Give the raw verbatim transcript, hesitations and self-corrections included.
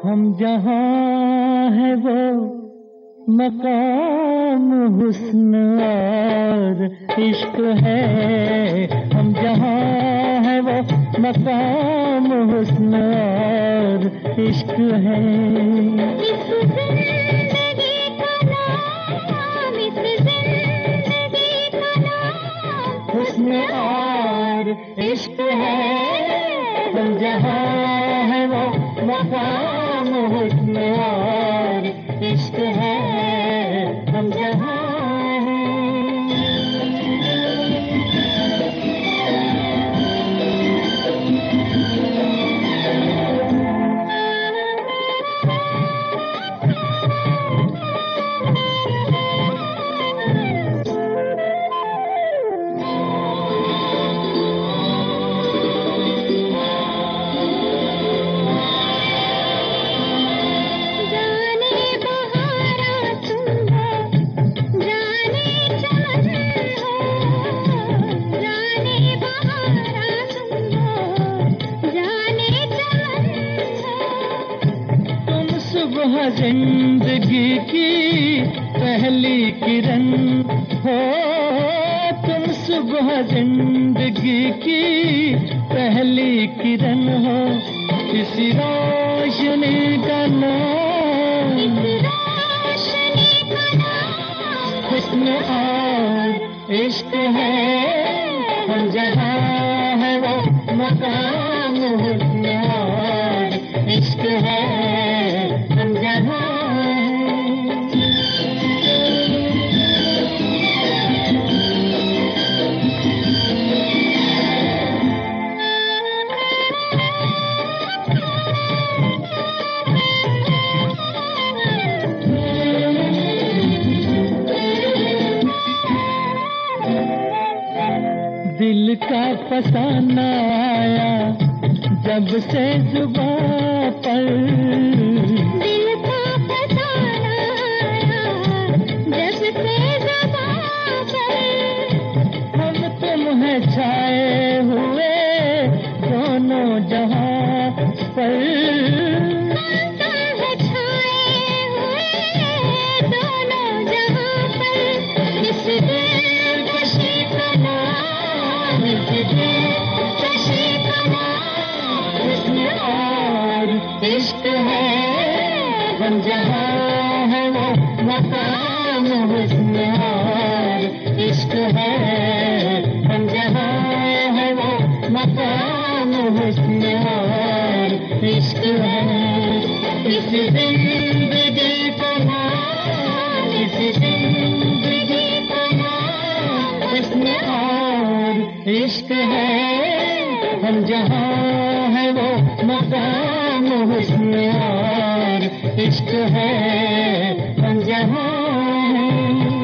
हम जहाँ है वो मकाम हुस्न और इश्क है। हम जहाँ है वो मकाम हुस्न और इश्क है। इस जिंदगी का नाम, इस जिंदगी का नाम हुस्न और इश्क है। हम जहाँ है वो मकाम हुस्न और इश्क है। हम जहाँ जिंदगी की पहली किरण हो। तुम सुबह जिंदगी की पहली किरण हो। इसी रोशनी का नाम, इस रोशनी का नाम हुस्न और इश्क है। हम जहाँ है वो मकाम हुस्न और इश्क है। हम जहाँ दिल का फसाना आया जब से जुबां पर। दिल का फसाना आया जब से जुबां पर। हम तुम हैं छाए हुए दोनों जहां पर। हम तुम हैं छाए हुए दोनों जहां पर। इस दिलकशी का नाम, इस दिलकशी का नाम हुस्न और इश्क है। हम जहाँ है वो मकाम हुस्न और इश्क है। हम जहाँ है वो मकाम हुस्न और इश्क है। इस जिंदगी का नाम, इस जिंदगी का नाम हुस्न और इश्क है। हम जहाँ है वो मकाम हुस्न और इश्क है। हम जहाँ हैं